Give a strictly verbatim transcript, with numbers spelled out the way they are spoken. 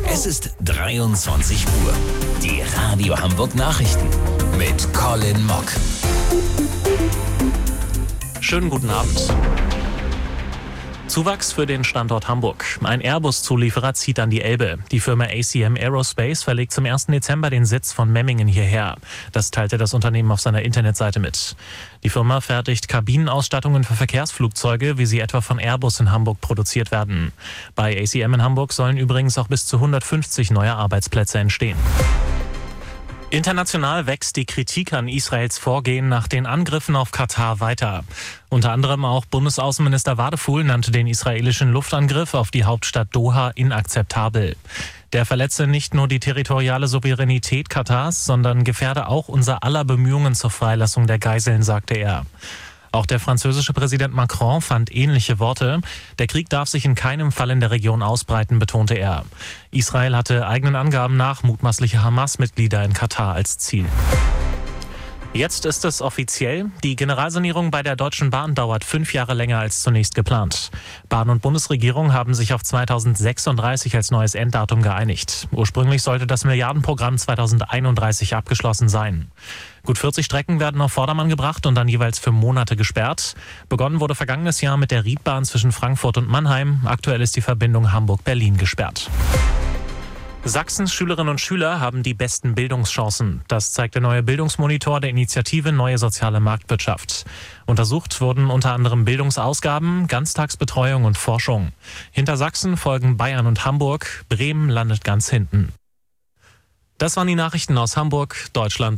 Es ist dreiundzwanzig Uhr. Die Radio Hamburg Nachrichten mit Colin Mock. Schönen guten Abend. Zuwachs für den Standort Hamburg. Ein Airbus-Zulieferer zieht an die Elbe. Die Firma A C M Aerospace verlegt zum ersten Dezember den Sitz von Memmingen hierher. Das teilte das Unternehmen auf seiner Internetseite mit. Die Firma fertigt Kabinenausstattungen für Verkehrsflugzeuge, wie sie etwa von Airbus in Hamburg produziert werden. Bei A C M in Hamburg sollen übrigens auch bis zu hundertfünfzig neue Arbeitsplätze entstehen. International wächst die Kritik an Israels Vorgehen nach den Angriffen auf Katar weiter. Unter anderem auch Bundesaußenminister Wadefuhl nannte den israelischen Luftangriff auf die Hauptstadt Doha inakzeptabel. Der verletze nicht nur die territoriale Souveränität Katars, sondern gefährde auch unser aller Bemühungen zur Freilassung der Geiseln, sagte er. Auch der französische Präsident Macron fand ähnliche Worte. Der Krieg darf sich in keinem Fall in der Region ausbreiten, betonte er. Israel hatte eigenen Angaben nach mutmaßliche Hamas-Mitglieder in Katar als Ziel. Jetzt ist es offiziell. Die Generalsanierung bei der Deutschen Bahn dauert fünf Jahre länger als zunächst geplant. Bahn- und Bundesregierung haben sich auf zweitausendsechsunddreißig als neues Enddatum geeinigt. Ursprünglich sollte das Milliardenprogramm zweitausendeinunddreißig abgeschlossen sein. Gut vierzig Strecken werden auf Vordermann gebracht und dann jeweils für Monate gesperrt. Begonnen wurde vergangenes Jahr mit der Riedbahn zwischen Frankfurt und Mannheim. Aktuell ist die Verbindung Hamburg-Berlin gesperrt. Sachsens Schülerinnen und Schüler haben die besten Bildungschancen. Das zeigt der neue Bildungsmonitor der Initiative Neue Soziale Marktwirtschaft. Untersucht wurden unter anderem Bildungsausgaben, Ganztagsbetreuung und Forschung. Hinter Sachsen folgen Bayern und Hamburg. Bremen landet ganz hinten. Das waren die Nachrichten aus Hamburg, Deutschland